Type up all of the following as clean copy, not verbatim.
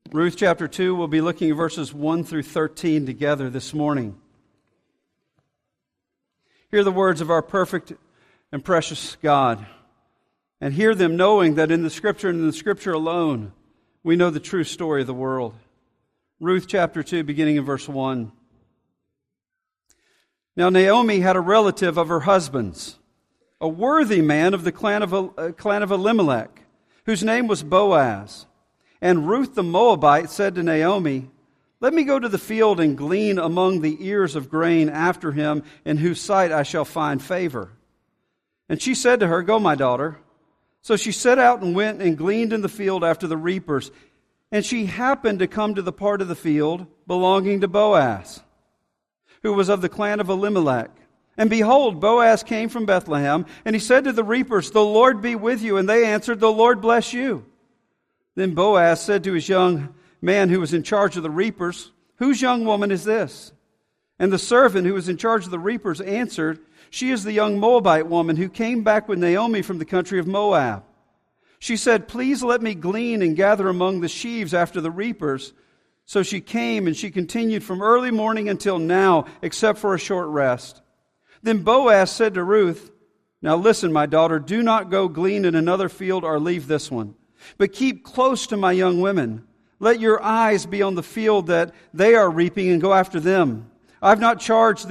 Ruth chapter 2, we'll be looking at verses 1 through 13 together this morning. Hear the words of our perfect and precious God, and hear them knowing that in the Scripture and in the Scripture alone, we know the true story of the world. Ruth chapter 2, beginning in verse 1. Now Naomi had a relative of her husband's, a worthy man of the clan of Elimelech, whose name was Boaz. And Ruth the Moabite said to Naomi, "Let me go to the field and glean among the ears of grain after him, in whose sight I shall find favor." And she said to her, "Go, my daughter." So she set out and went and gleaned in the field after the reapers. And she happened to come to the part of the field belonging to Boaz, who was of the clan of Elimelech. And behold, Boaz came from Bethlehem, and he said to the reapers, "The Lord be with you." And they answered, "The Lord bless you." Then Boaz said to his young man who was in charge of the reapers, "Whose young woman is this?" And the servant who was in charge of the reapers answered, "She is the young Moabite woman who came back with Naomi from the country of Moab." She said, "Please let me glean and gather among the sheaves after the reapers." So she came, and she continued from early morning until now, except for a short rest. Then Boaz said to Ruth, "Now listen, my daughter, do not go glean in another field or leave this one, but keep close to my young women. Let your eyes be on the field that they are reaping and go after them. Have I not charged the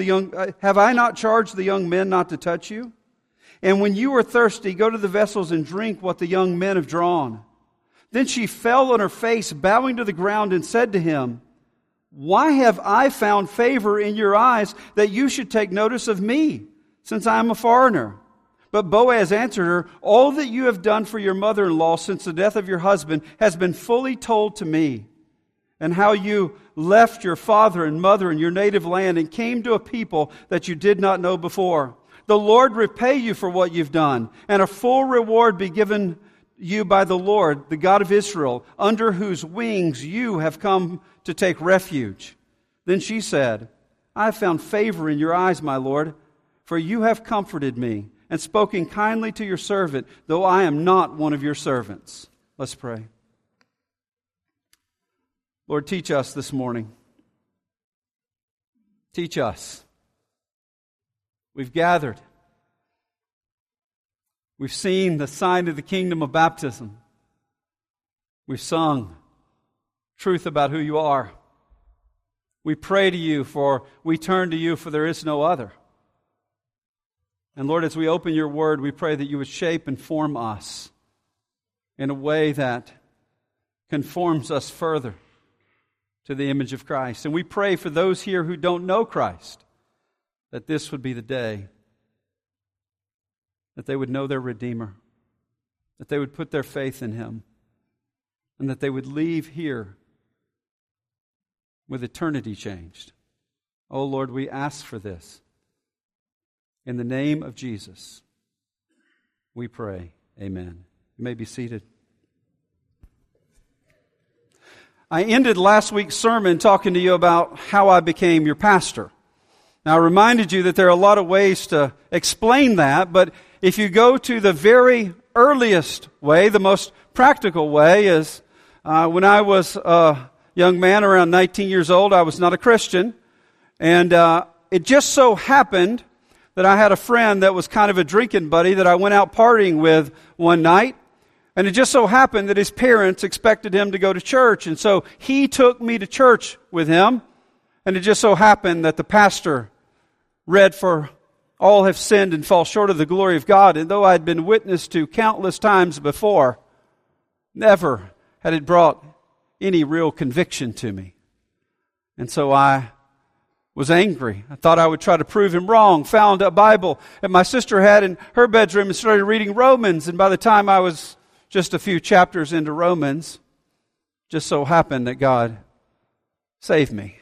young men not to touch you? And when you are thirsty, go to the vessels and drink what the young men have drawn." Then she fell on her face, bowing to the ground, and said to him, "Why have I found favor in your eyes that you should take notice of me, since I am a foreigner?" But Boaz answered her, "All that you have done for your mother-in-law since the death of your husband has been fully told to me, and how you left your father and mother and your native land and came to a people that you did not know before. The Lord repay you for what you've done, and a full reward be given you by the Lord, the God of Israel, under whose wings you have come to take refuge." Then she said, "I have found favor in your eyes, my Lord, for you have comforted me and spoken kindly to your servant, though I am not one of your servants." Let's pray. Lord, teach us this morning. Teach us. We've gathered. We've seen the sign of the kingdom of baptism. We've sung truth about who you are. We pray to you, for we turn to you, for there is no other. And Lord, as we open your word, we pray that you would shape and form us in a way that conforms us further to the image of Christ. And we pray for those here who don't know Christ, that this would be the day that they would know their Redeemer, that they would put their faith in Him, and that they would leave here with eternity changed. Oh Lord, we ask for this. In the name of Jesus, we pray. Amen. You may be seated. I ended last week's sermon talking to you about how I became your pastor. Now, I reminded you that there are a lot of ways to explain that, but if you go to the very earliest way, the most practical way is when I was a young man around 19 years old, I was not a Christian, and it just so happened that I had a friend that was kind of a drinking buddy that I went out partying with one night. And it just so happened that his parents expected him to go to church. And so he took me to church with him. And it just so happened that the pastor read, "For all have sinned and fall short of the glory of God." And though I had been witness to countless times before, never had it brought any real conviction to me. And so I was angry. I thought I would try to prove him wrong. Found a Bible that my sister had in her bedroom and started reading Romans. And by the time I was just a few chapters into Romans, just so happened that God saved me.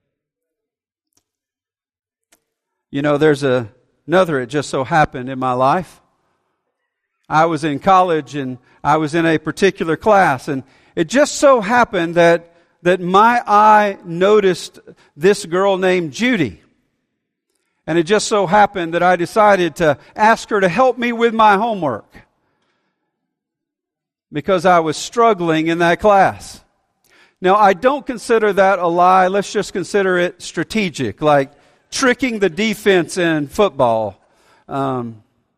You know, there's another "it just so happened" in my life. I was in college and I was in a particular class, and it just so happened that my eye noticed this girl named Judy. And it just so happened that I decided to ask her to help me with my homework, because I was struggling in that class. Now, I don't consider that a lie. Let's just consider it strategic, like tricking the defense in football. So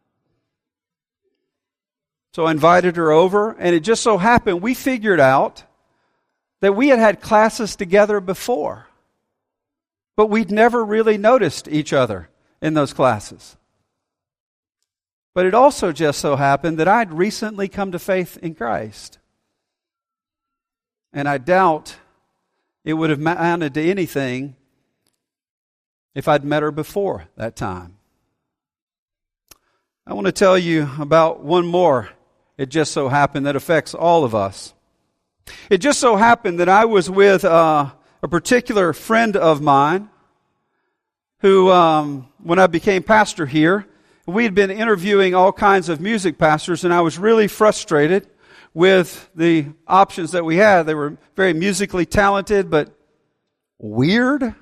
I invited her over, and it just so happened we figured out that we had had classes together before, but we'd never really noticed each other in those classes. But it also just so happened that I'd recently come to faith in Christ. And I doubt it would have amounted to anything if I'd met her before that time. I want to tell you about one more. It just so happened that affects all of us. It just so happened that I was with a particular friend of mine who, when I became pastor here, we had been interviewing all kinds of music pastors, and I was really frustrated with the options that we had. They were very musically talented, but weird.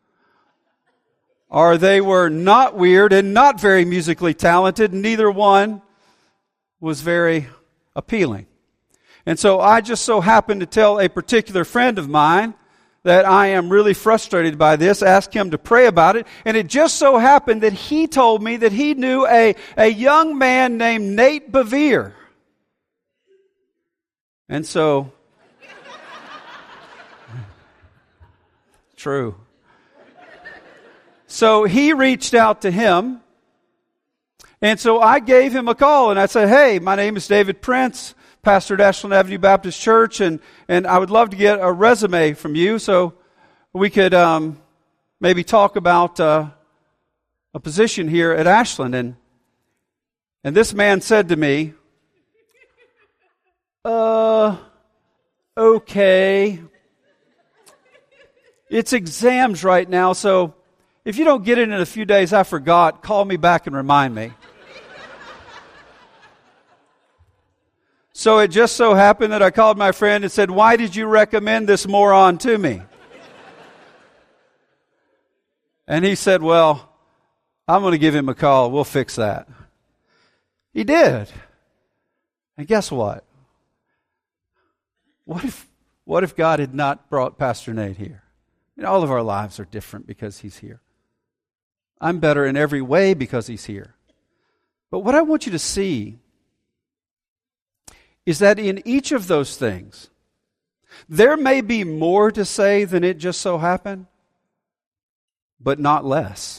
Or they were not weird and not very musically talented. Neither one was very appealing. And so I just so happened to tell a particular friend of mine that I am really frustrated by this, ask him to pray about it. And it just so happened that he told me that he knew a young man named Nate Bevere. And so, true. So he reached out to him. And so I gave him a call and I said, hey, my name is David Prince, pastor at Ashland Avenue Baptist Church, and I would love to get a resume from you so we could maybe talk about a position here at Ashland. And this man said to me, okay. It's exams right now, so if you don't get it in a few days, I forgot, call me back and remind me. So it just so happened that I called my friend and said, why did you recommend this moron to me? And he said, well, I'm going to give him a call. We'll fix that. He did. And guess what? What if God had not brought Pastor Nate here? I mean, all of our lives are different because he's here. I'm better in every way because he's here. But what I want you to see is that in each of those things, there may be more to say than it just so happened, but not less.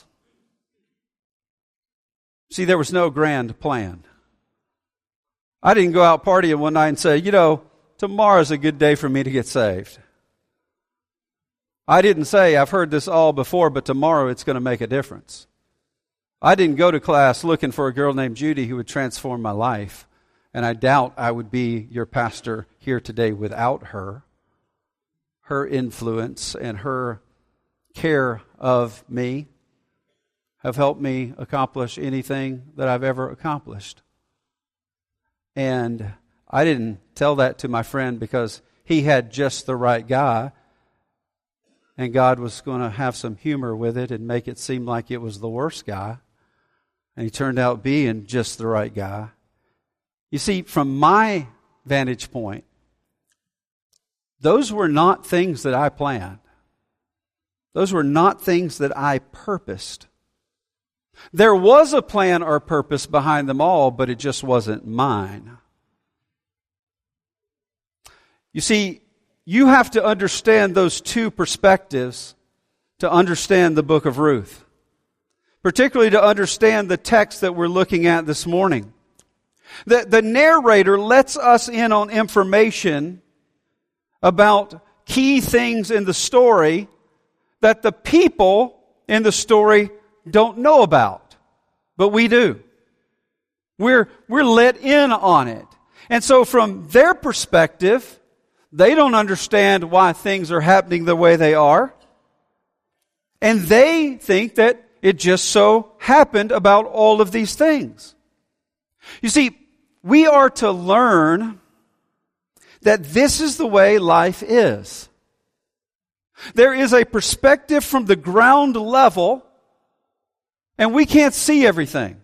See, there was no grand plan. I didn't go out partying one night and say, tomorrow's a good day for me to get saved. I didn't say, I've heard this all before, but tomorrow it's going to make a difference. I didn't go to class looking for a girl named Judy who would transform my life. And I doubt I would be your pastor here today without her. Her influence and her care of me have helped me accomplish anything that I've ever accomplished. And I didn't tell that to my friend because he had just the right guy. And God was going to have some humor with it and make it seem like it was the worst guy. And he turned out being just the right guy. You see, from my vantage point, those were not things that I planned. Those were not things that I purposed. There was a plan or purpose behind them all, but it just wasn't mine. You see, you have to understand those two perspectives to understand the book of Ruth. Particularly to understand the text that we're looking at this morning. The narrator lets us in on information about key things in the story that the people in the story don't know about. But we do. We're let in on it. And so from their perspective, they don't understand why things are happening the way they are. And they think that it just so happened about all of these things. You see, we are to learn that this is the way life is. There is a perspective from the ground level, and we can't see everything.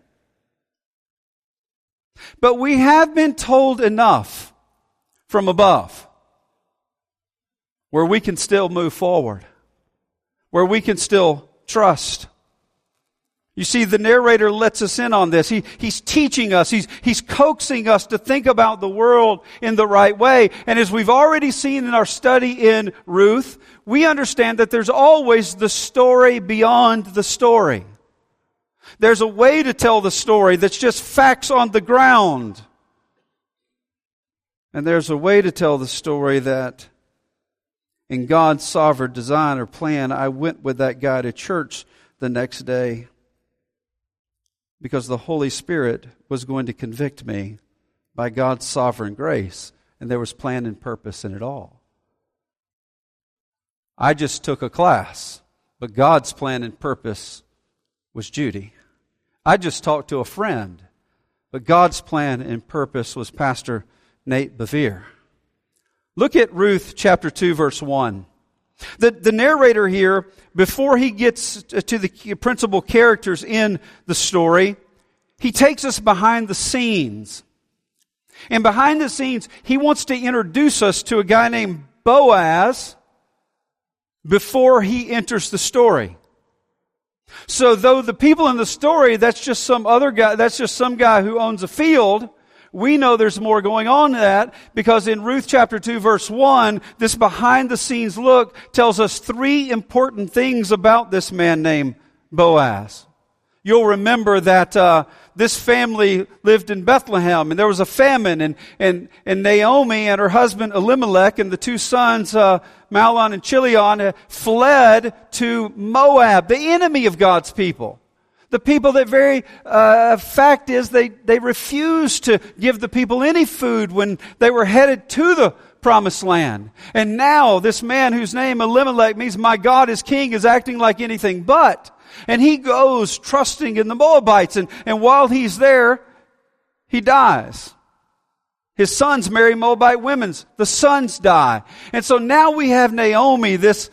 But we have been told enough from above. where we can still move forward, where we can still trust. You see, the narrator lets us in on this. He's teaching us. He's coaxing us to think about the world in the right way. And as we've already seen in our study in Ruth, we understand that there's always the story beyond the story. There's a way to tell the story that's just facts on the ground. And there's a way to tell the story that in God's sovereign design or plan, I went with that guy to church the next day because the Holy Spirit was going to convict me by God's sovereign grace, and there was plan and purpose in it all. I just took a class, but God's plan and purpose was Judy. I just talked to a friend, but God's plan and purpose was Pastor Nate Bevere. Look at Ruth chapter 2, verse 1. The narrator here, before he gets to the principal characters in the story, he takes us behind the scenes. And behind the scenes, he wants to introduce us to a guy named Boaz before he enters the story. So though the people in the story, that's just some other guy, that's just some guy who owns a field, we know there's more going on than that, because in Ruth chapter 2 verse 1, this behind the scenes look tells us three important things about this man named Boaz. You'll remember that this family lived in Bethlehem, and there was a famine, and Naomi and her husband Elimelech and the two sons, Mahlon and Chilion, fled to Moab, the enemy of God's people. The people that fact is they refused to give the people any food when they were headed to the promised land. And now this man whose name Elimelech means my God is king is acting like anything but. And he goes trusting in the Moabites. And while he's there, he dies. His sons marry Moabite women. The sons die. And so now we have Naomi, this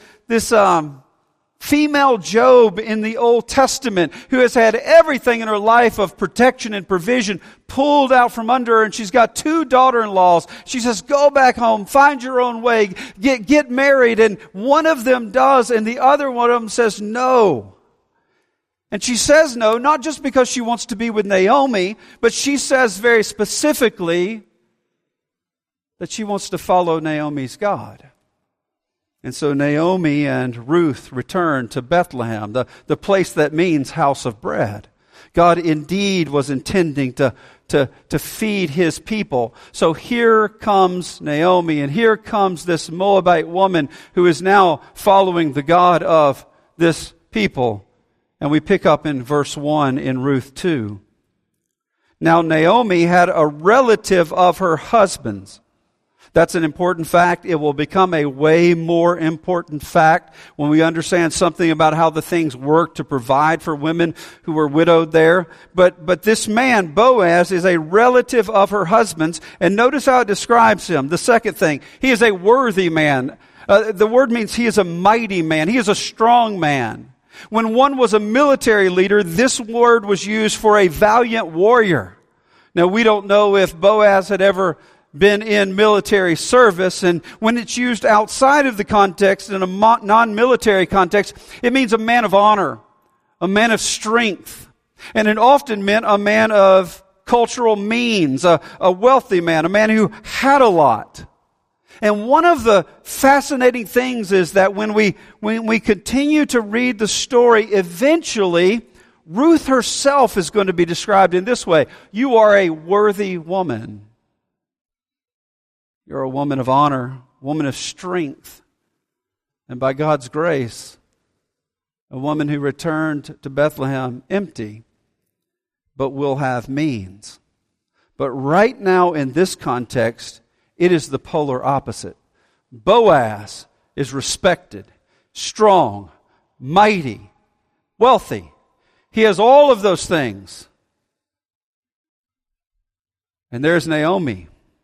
female Job in the Old Testament, who has had everything in her life of protection and provision pulled out from under her, and she's got two daughter-in-laws. She says, go back home, find your own way, get married, and one of them does, and the other one of them says no. And she says no, not just because she wants to be with Naomi, but she says very specifically that she wants to follow Naomi's God. And so Naomi and Ruth return to Bethlehem, the place that means house of bread. God indeed was intending to feed His people. So here comes Naomi, and here comes this Moabite woman who is now following the God of this people. And we pick up in verse 1 in Ruth 2. Now Naomi had a relative of her husband's. That's an important fact. It will become a way more important fact when we understand something about how the things work to provide for women who were widowed there. But this man, Boaz, is a relative of her husband's. And notice how it describes him. The second thing, he is a worthy man. The word means he is a mighty man. He is a strong man. When one was a military leader, this word was used for a valiant warrior. Now, we don't know if Boaz had ever been in military service, and when it's used outside of the context, in a non-military context, it means a man of honor, a man of strength, and it often meant a man of cultural means, a wealthy man, a man who had a lot. And one of the fascinating things is that when we continue to read the story, eventually Ruth herself is going to be described in this way: you are a worthy woman. You're a woman of honor, woman of strength, and by God's grace, a woman who returned to Bethlehem empty, but will have means. But right now in this context, it is the polar opposite. Boaz is respected, strong, mighty, wealthy. He has all of those things. And there's Naomi,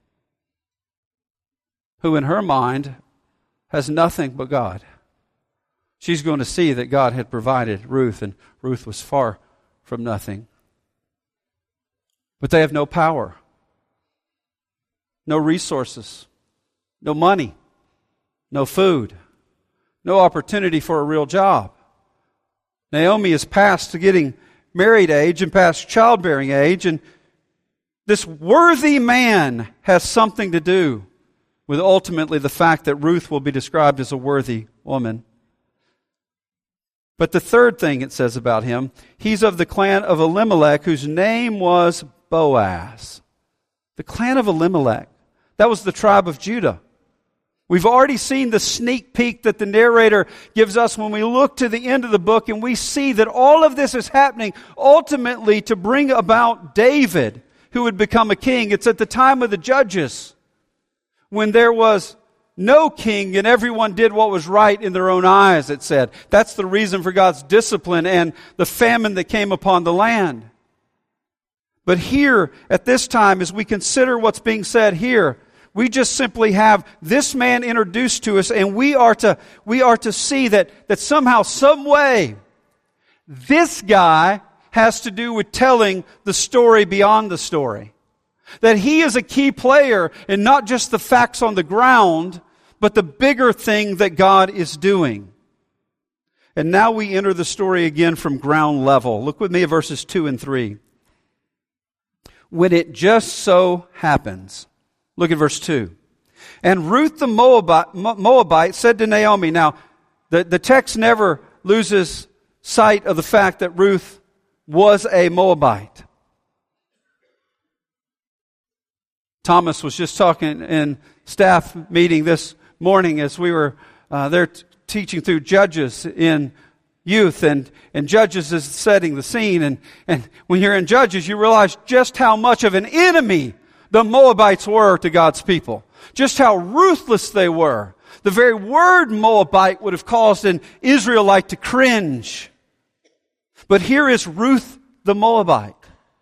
who in her mind has nothing but God. She's going to see that God had provided Ruth, and Ruth was far from nothing. But they have no power, no resources, no money, no food, no opportunity for a real job. Naomi is past getting married age and past childbearing age, and this worthy man has something to do with ultimately the fact that Ruth will be described as a worthy woman. But the third thing it says about him, he's of the clan of Elimelech, whose name was Boaz. The clan of Elimelech. That was the tribe of Judah. We've already seen the sneak peek that the narrator gives us when we look to the end of the book, and we see that all of this is happening ultimately to bring about David, who would become a king. It's at the time of the Judges, when there was no king and everyone did what was right in their own eyes, it said. That's the reason for God's discipline and the famine that came upon the land. But here, at this time, as we consider what's being said here, we just simply have this man introduced to us, and we are to see that somehow, some way, this guy has to do with telling the story beyond the story. That he is a key player in not just the facts on the ground, but the bigger thing that God is doing. And now we enter the story again from ground level. Look with me at verses 2 and 3. When it just so happens. Look at verse 2. And Ruth the Moabite said to Naomi. Now, the text never loses sight of the fact that Ruth was a Moabite. Thomas was just talking in staff meeting this morning as we were there teaching through Judges in youth, and Judges is setting the scene. And when you're in Judges, you realize just how much of an enemy the Moabites were to God's people. Just how ruthless they were. The very word Moabite would have caused an Israelite to cringe. But here is Ruth the Moabite,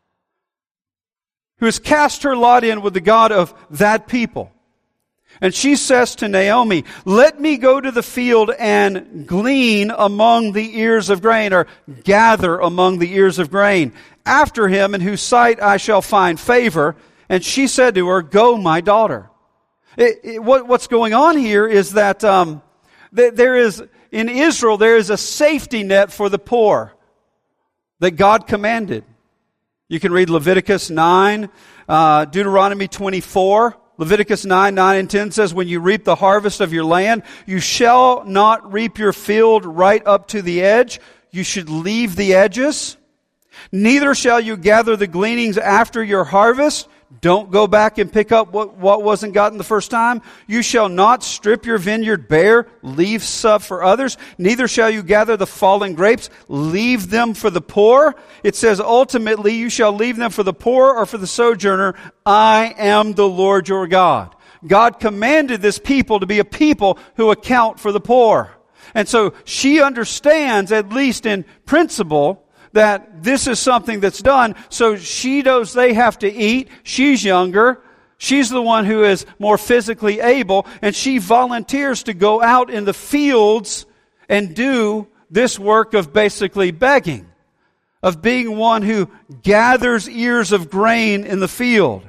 who has cast her lot in with the God of that people. And she says to Naomi, let me go to the field and glean among the ears of grain, or gather among the ears of grain, after him in whose sight I shall find favor. And she said to her, go, my daughter. What's going on here is that there is, in Israel, there is a safety net for the poor that God commanded. You can read Leviticus 9, Deuteronomy 24. Leviticus 9 and 10 says, when you reap the harvest of your land, you shall not reap your field right up to the edge. You should leave the edges. Neither shall you gather the gleanings after your harvest. Don't go back and pick up what wasn't gotten the first time. You shall not strip your vineyard bare, leave stuff for others. Neither shall you gather the fallen grapes, leave them for the poor. It says, ultimately, you shall leave them for the poor or for the sojourner. I am the Lord your God. God commanded this people to be a people who account for the poor. And so she understands, at least in principle, that this is something that's done. So she knows they have to eat. She's younger. She's the one who is more physically able. And she volunteers to go out in the fields and do this work of basically begging, of being one who gathers ears of grain in the field.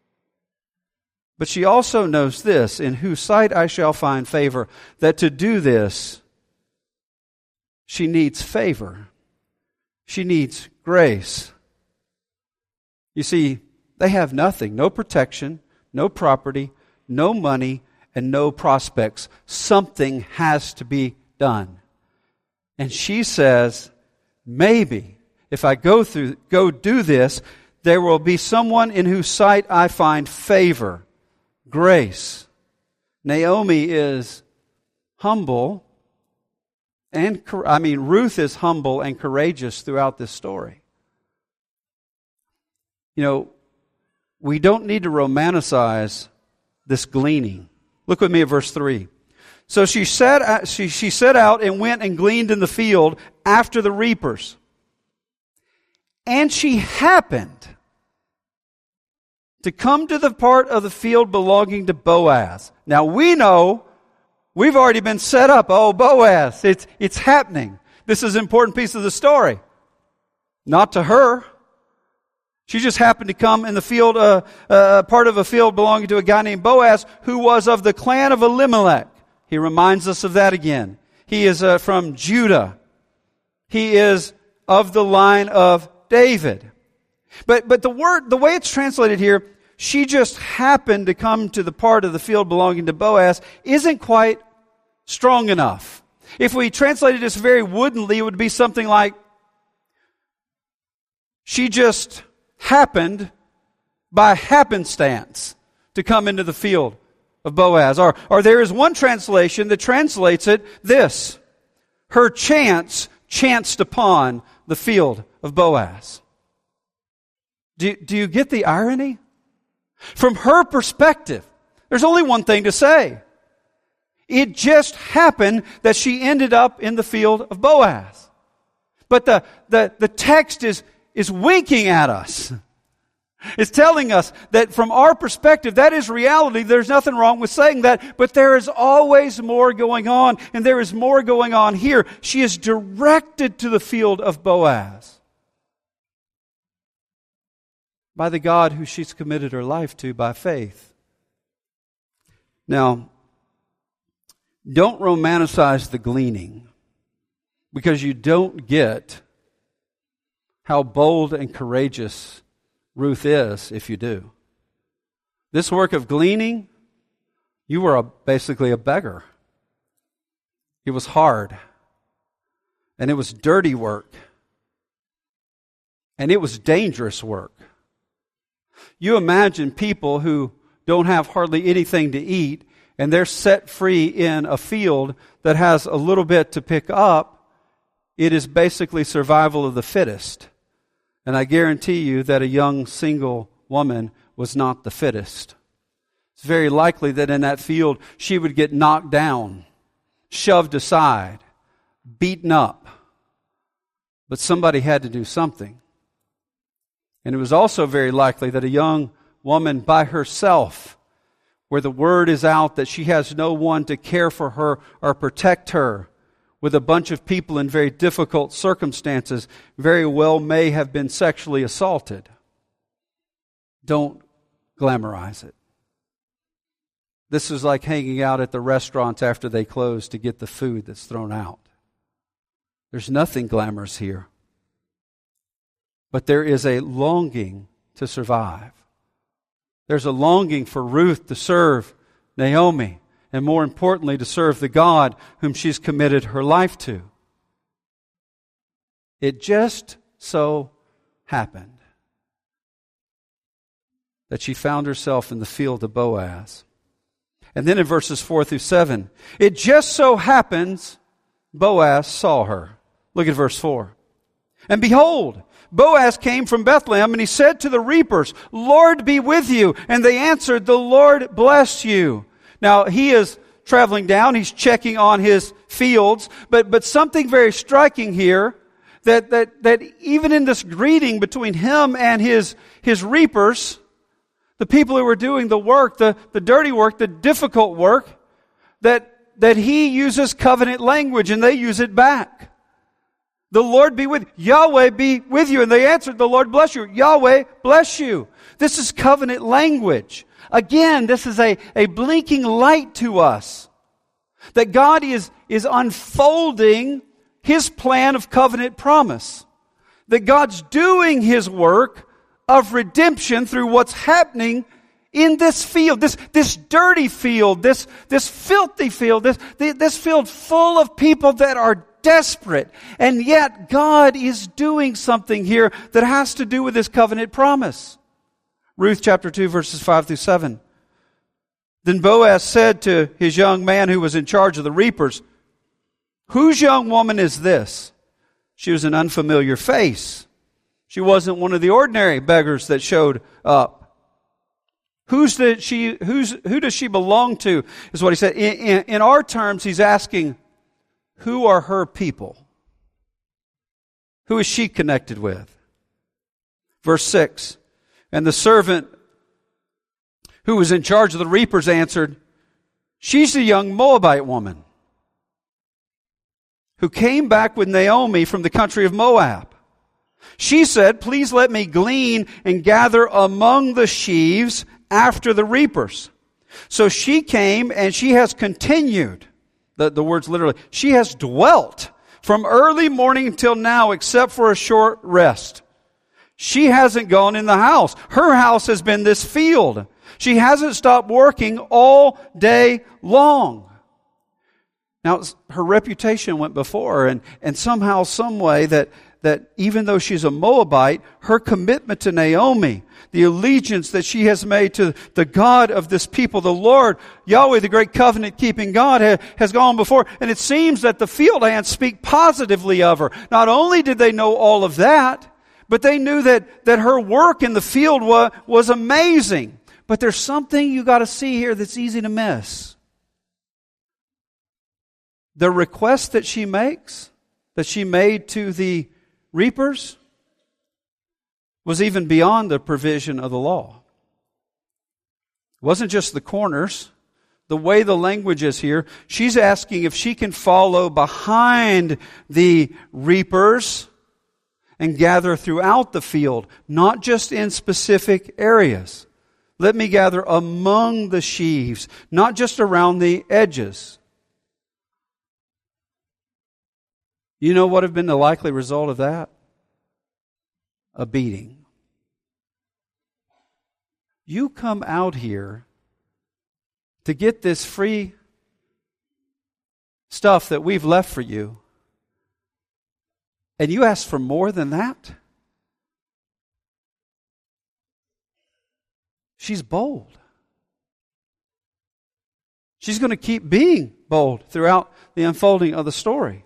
But she also knows this, in whose sight I shall find favor, that to do this, she needs favor. She needs grace. You see, they have nothing. No protection, no property, no money, and no prospects. Something has to be done. And she says, maybe if I go do this, there will be someone in whose sight I find favor, grace. Naomi is humble. Ruth is humble and courageous throughout this story. You know, we don't need to romanticize this gleaning. Look with me at verse 3. So she set out and went and gleaned in the field after the reapers. And she happened to come to the part of the field belonging to Boaz. Now we know, we've already been set up. Oh, Boaz, it's happening. This is an important piece of the story. Not to her. She just happened to come in the field, part of a field belonging to a guy named Boaz, who was of the clan of Elimelech. He reminds us of that again. He is from Judah. He is of the line of David. But the way it's translated here, she just happened to come to the part of the field belonging to Boaz, isn't quite strong enough. If we translated this very woodenly, it would be something like, she just happened by happenstance to come into the field of Boaz. Or there is one translation that translates it this: her chance chanced upon the field of Boaz. Do you get the irony? From her perspective, there's only one thing to say. It just happened that she ended up in the field of Boaz. But the text is winking at us. It's telling us that from our perspective, that is reality. There's nothing wrong with saying that, but there is always more going on, and there is more going on here. She is directed to the field of Boaz by the God who she's committed her life to by faith. Now, don't romanticize the gleaning, because you don't get how bold and courageous Ruth is if you do. This work of gleaning, you were basically a beggar. It was hard, and it was dirty work, and it was dangerous work. You imagine people who don't have hardly anything to eat, and they're set free in a field that has a little bit to pick up. It is basically survival of the fittest. And I guarantee you that a young single woman was not the fittest. It's very likely that in that field she would get knocked down, shoved aside, beaten up. But somebody had to do something. And it was also very likely that a young woman by herself, where the word is out that she has no one to care for her or protect her, with a bunch of people in very difficult circumstances, very well may have been sexually assaulted. Don't glamorize it. This is like hanging out at the restaurants after they close to get the food that's thrown out. There's nothing glamorous here. But there is a longing to survive. There's a longing for Ruth to serve Naomi, and more importantly, to serve the God whom she's committed her life to. It just so happened that she found herself in the field of Boaz. And then in verses 4 through 7, it just so happens Boaz saw her. Look at verse 4. And behold, Boaz came from Bethlehem, and he said to the reapers, Lord be with you. And they answered, the Lord bless you. Now, he is traveling down, he's checking on his fields, but something very striking here, that even in this greeting between him and his reapers, the people who were doing the work, the dirty work, the difficult work, that he uses covenant language and they use it back. The Lord be with you. Yahweh be with you. And they answered, the Lord bless you. Yahweh bless you. This is covenant language. Again, this is a blinking light to us that God is unfolding His plan of covenant promise. That God's doing His work of redemption through what's happening in this field, this dirty field, this filthy field, this field full of people that are desperate. And yet God is doing something here that has to do with His covenant promise. Ruth chapter 2 verses 5 through 7. Then Boaz said to his young man who was in charge of the reapers, whose young woman is this? She was an unfamiliar face. She wasn't one of the ordinary beggars that showed up. Who does she belong to? Is what he said. In our terms, he's asking, who are her people? Who is she connected with? Verse 6. And the servant who was in charge of the reapers answered, she's a young Moabite woman who came back with Naomi from the country of Moab. She said, please let me glean and gather among the sheaves after the reapers. So she came and she has continued The word's literally, she has dwelt from early morning till now except for a short rest. She hasn't gone in the house. Her house has been this field. She hasn't stopped working all day long. Now, her reputation went before her, and somehow, some way that even though she's a Moabite, her commitment to Naomi, the allegiance that she has made to the God of this people, the Lord, Yahweh, the great covenant-keeping God, has gone before. And it seems that the field hands speak positively of her. Not only did they know all of that, but they knew that her work in the field was amazing. But there's something you got to see here that's easy to miss. The request that she makes, that she made to the reapers, was even beyond the provision of the law. It wasn't just the corners. The way the language is here, she's asking if she can follow behind the reapers and gather throughout the field, not just in specific areas. Let me gather among the sheaves, not just around the edges. You know what would have been the likely result of that? A beating. You come out here to get this free stuff that we've left for you, and you ask for more than that? She's bold. She's going to keep being bold throughout the unfolding of the story.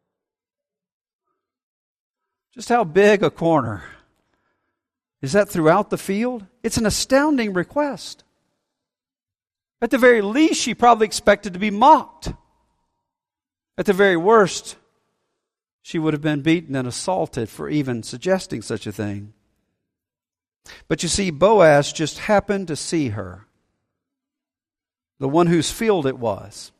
Just how big a corner? Is that throughout the field? It's an astounding request. At the very least, she probably expected to be mocked. At the very worst, she would have been beaten and assaulted for even suggesting such a thing. But you see, Boaz just happened to see her, the one whose field it was.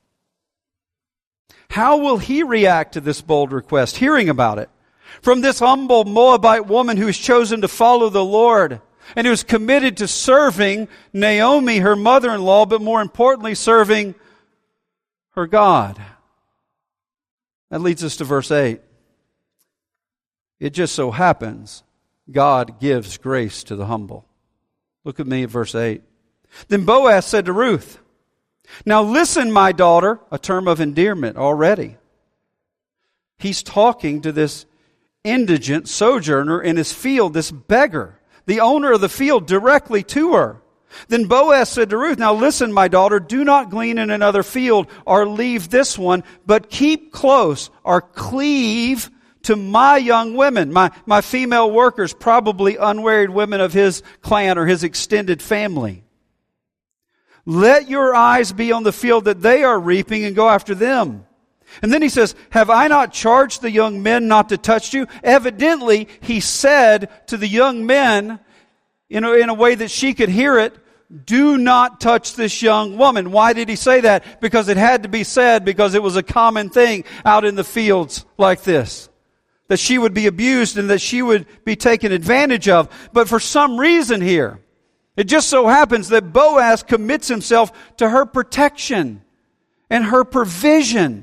How will he react to this bold request, hearing about it? From this humble Moabite woman who has chosen to follow the Lord and who is committed to serving Naomi, her mother-in-law, but more importantly, serving her God. That leads us to verse 8. It just so happens God gives grace to the humble. Look at me at verse 8. Then Boaz said to Ruth, "Now listen, my daughter," a term of endearment already. He's talking to this indigent sojourner in his field, this beggar, the owner of the field, directly to her. Then Boaz said to Ruth, "Now listen, my daughter, do not glean in another field or leave this one, but keep close or cleave to my young women," my female workers, probably unmarried women of his clan or his extended family. "Let your eyes be on the field that they are reaping and go after them." And then he says, "Have I not charged the young men not to touch you?" Evidently, he said to the young men, in a way that she could hear it, "Do not touch this young woman." Why did he say that? Because it had to be said, because it was a common thing out in the fields like this, that she would be abused and that she would be taken advantage of. But for some reason here, it just so happens that Boaz commits himself to her protection and her provision.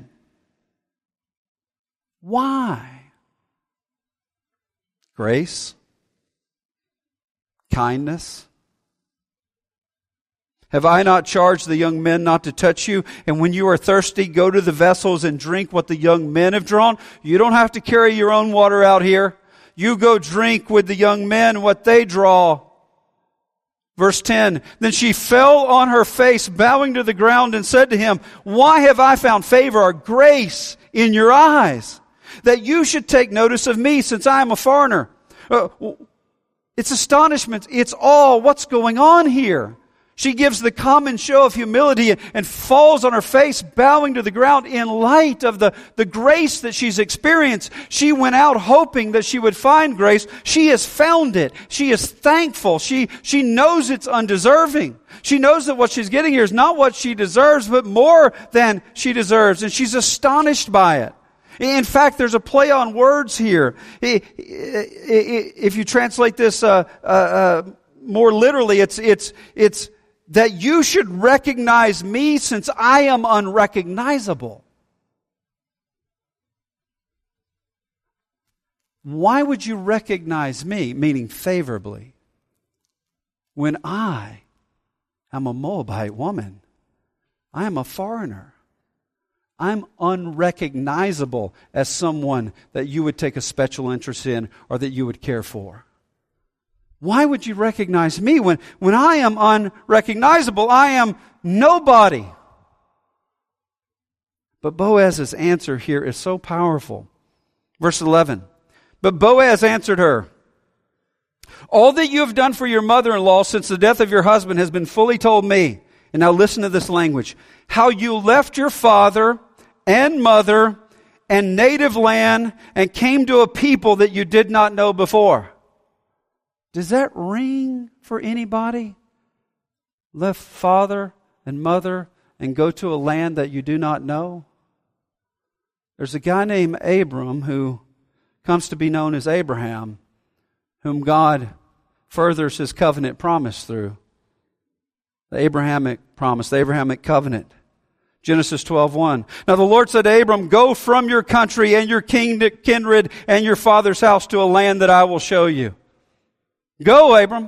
Why? Grace? Kindness? "Have I not charged the young men not to touch you? And when you are thirsty, go to the vessels and drink what the young men have drawn." You don't have to carry your own water out here. You go drink with the young men what they draw. Verse 10, "Then she fell on her face, bowing to the ground, and said to him, 'Why have I found favor or grace in your eyes, that you should take notice of me, since I am a foreigner?'" It's astonishment. It's awe. What's going on here? She gives the common show of humility and falls on her face, bowing to the ground in light of the grace that she's experienced. She went out hoping that she would find grace. She has found it. She is thankful. She knows it's undeserving. She knows that what she's getting here is not what she deserves, but more than she deserves. And she's astonished by it. In fact, there's a play on words here. If you translate this more literally, it's that you should recognize me since I am unrecognizable. why would you recognize me, meaning favorably, when I am a Moabite woman? I am a foreigner. I'm unrecognizable as someone that you would take a special interest in or that you would care for. Why would you recognize me when I am unrecognizable? I am nobody. But Boaz's answer here is so powerful. Verse 11. But Boaz answered her, all that you have done for your mother-in-law since the death of your husband has been fully told me. And now listen to this language. How you left your father and mother and native land and came to a people that you did not know before. Does that ring for anybody? Left father and mother and go to a land that you do not know? There's a guy named Abram who comes to be known as Abraham, whom God furthers His covenant promise through. The Abrahamic promise, the Abrahamic covenant. Genesis 12:1. Now the Lord said to Abram, go from your country and your kindred and your father's house to a land that I will show you. Go, Abram,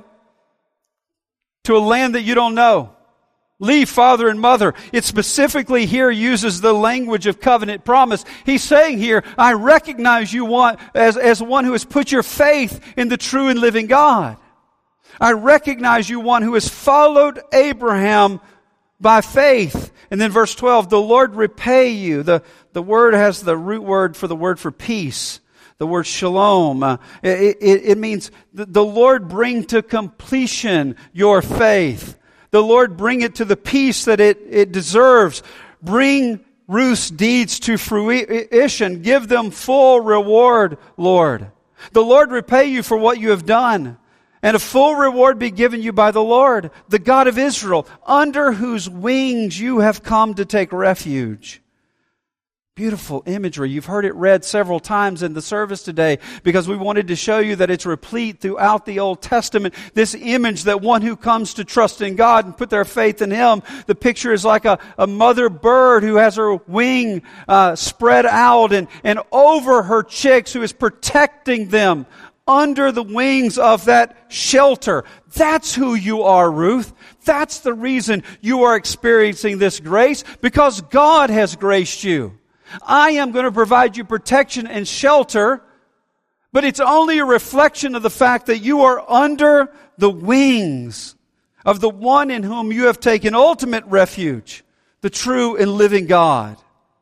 to a land that you don't know. Leave father and mother. It specifically here uses the language of covenant promise. He's saying here, I recognize you as one who has put your faith in the true and living God. I recognize you one who has followed Abraham by faith. And then verse 12, the Lord repay you. The word has the root word for peace. The word shalom. It means the Lord bring to completion your faith. The Lord bring it to the peace that it deserves. Bring Ruth's deeds to fruition. Give them full reward, Lord. The Lord repay you for what you have done. And a full reward be given you by the Lord, the God of Israel, under whose wings you have come to take refuge. Beautiful imagery. You've heard it read several times in the service today because we wanted to show you that it's replete throughout the Old Testament. This image that one who comes to trust in God and put their faith in Him, the picture is like a mother bird who has her wing spread out and over her chicks, who is protecting them under the wings of that shelter. That's who you are, Ruth. That's the reason you are experiencing this grace, because God has graced you. I am going to provide you protection and shelter, but it's only a reflection of the fact that you are under the wings of the one in whom you have taken ultimate refuge, the true and living God.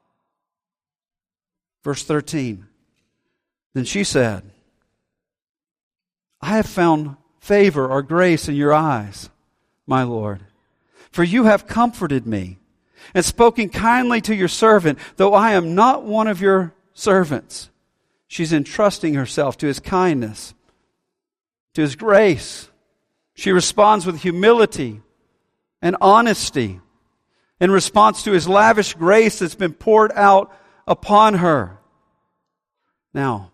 Verse 13. Then she said, I have found favor or grace in your eyes, my Lord, for you have comforted me and spoken kindly to your servant, though I am not one of your servants. She's entrusting herself to His kindness, to His grace. She responds with humility and honesty in response to His lavish grace that's been poured out upon her. Now,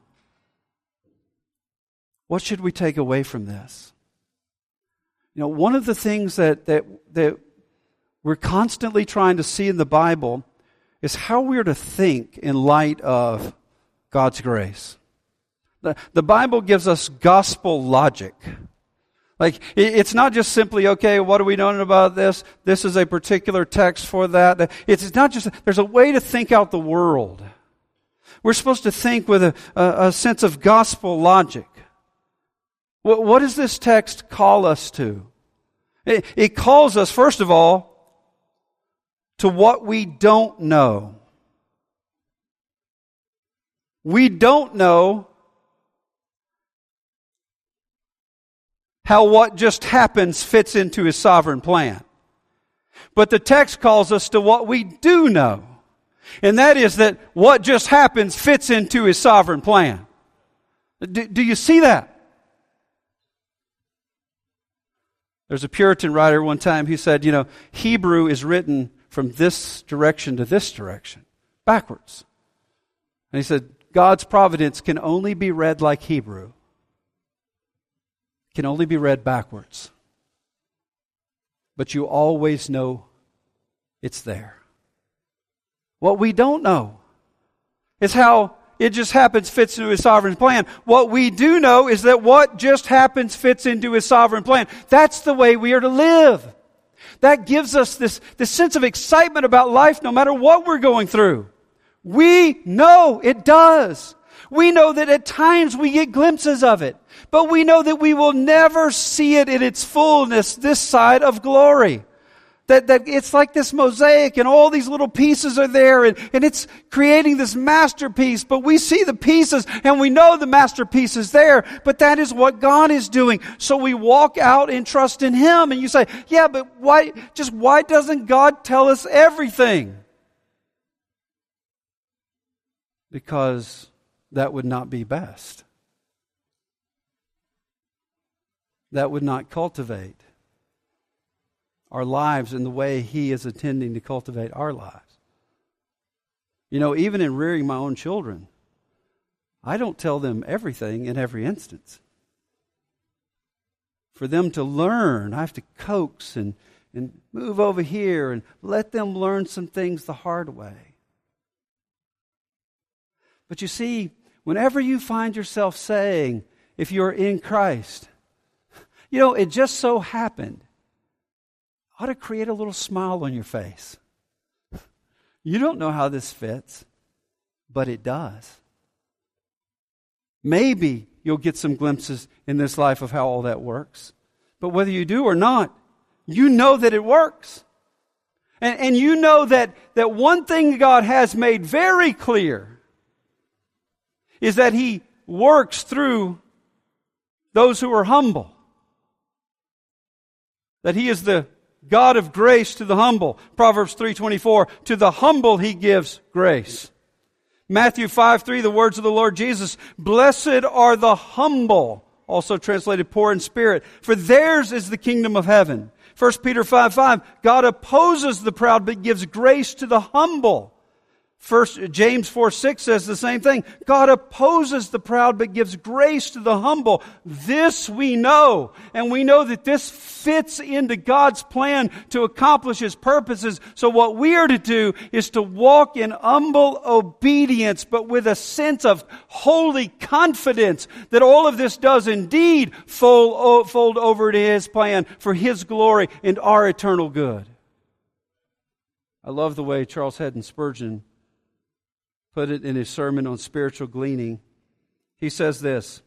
what should we take away from this? You know, one of the things that we're constantly trying to see in the Bible is how we're to think in light of God's grace. The Bible gives us gospel logic. Like, it's not just simply, okay, what do we know about this? This is a particular text for that. It's not just, there's a way to think out the world. We're supposed to think with a sense of gospel logic. What does this text call us to? It calls us, first of all, to what we don't know. We don't know how what just happens fits into His sovereign plan. But the text calls us to what we do know. And that is that what just happens fits into His sovereign plan. Do you see that? There's a Puritan writer one time who said, you know, Hebrew is written from this direction to this direction, backwards. And he said, God's providence can only be read like Hebrew. Can only be read backwards. But you always know it's there. What we don't know is how it just happens fits into His sovereign plan. What we do know is that what just happens fits into His sovereign plan. That's the way we are to live. That gives us this sense of excitement about life no matter what we're going through. We know it does. We know that at times we get glimpses of it, but we know that we will never see it in its fullness this side of glory. That it's like this mosaic and all these little pieces are there and it's creating this masterpiece, but we see the pieces and we know the masterpiece is there, but that is what God is doing. So we walk out and trust in Him. And you say, yeah, but why doesn't God tell us everything? Because that would not be best. That would not cultivate our lives in the way He is intending to cultivate our lives. You know, even in rearing my own children, I don't tell them everything in every instance. For them to learn, I have to coax and move over here and let them learn some things the hard way. But you see, whenever you find yourself saying, if you're in Christ, you know, it just so happened, ought to create a little smile on your face. You don't know how this fits, but it does. Maybe you'll get some glimpses in this life of how all that works. But whether you do or not, you know that it works. And you know that one thing God has made very clear is that He works through those who are humble. That He is the God of grace to the humble. Proverbs 3:24, to the humble He gives grace. Matthew 5:3, the words of the Lord Jesus, blessed are the humble, also translated poor in spirit, for theirs is the kingdom of heaven. 1 Peter 5:5, God opposes the proud but gives grace to the humble. James 4:6 says the same thing. God opposes the proud but gives grace to the humble. This we know. And we know that this fits into God's plan to accomplish His purposes. So what we are to do is to walk in humble obedience, but with a sense of holy confidence that all of this does indeed fold over to His plan for His glory and our eternal good. I love the way Charles Haddon Spurgeon put it in his sermon on spiritual gleaning. He says this,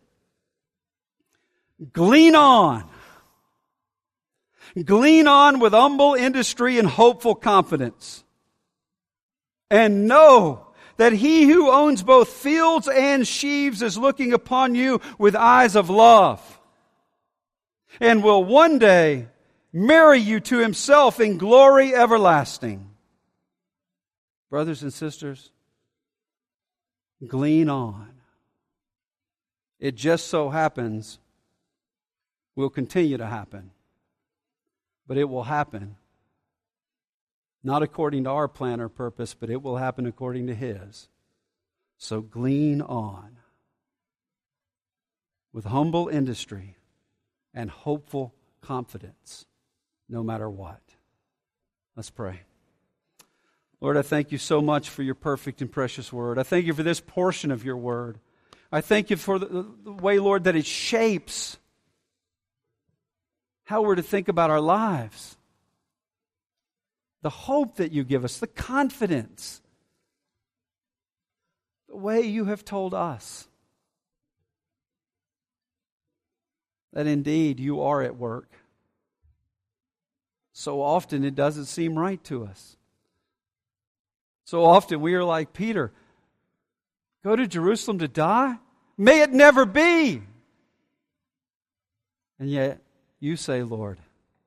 glean on. Glean on with humble industry and hopeful confidence. And know that He who owns both fields and sheaves is looking upon you with eyes of love, and will one day marry you to Himself in glory everlasting. Brothers and sisters, glean on. It just so happens will continue to happen. But it will happen not according to our plan or purpose, but it will happen according to His. So glean on with humble industry and hopeful confidence, no matter what. Let's pray. Lord, I thank You so much for Your perfect and precious word. I thank You for this portion of Your word. I thank You for the way, Lord, that it shapes how we're to think about our lives. The hope that You give us, the confidence, the way You have told us that indeed You are at work. So often it doesn't seem right to us. So often we are like Peter. Go to Jerusalem to die? May it never be! And yet You say, Lord,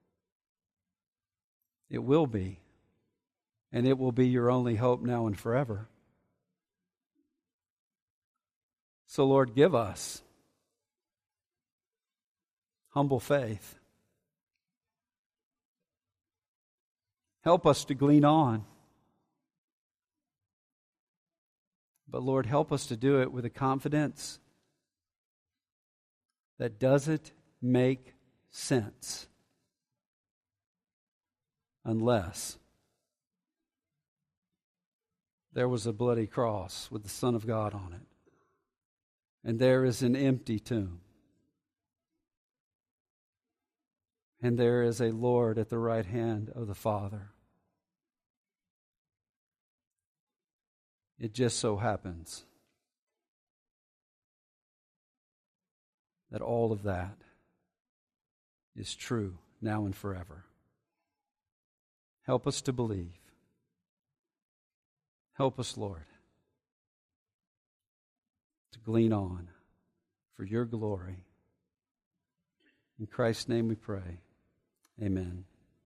it will be. And it will be Your only hope now and forever. So Lord, give us humble faith. Help us to glean on. But Lord, help us to do it with a confidence that doesn't make sense unless there was a bloody cross with the Son of God on it. and there is an empty tomb. And there is a Lord at the right hand of the Father. It just so happens that all of that is true now and forever. Help us to believe. Help us, Lord, to glean on for your glory. In Christ's name we pray. Amen.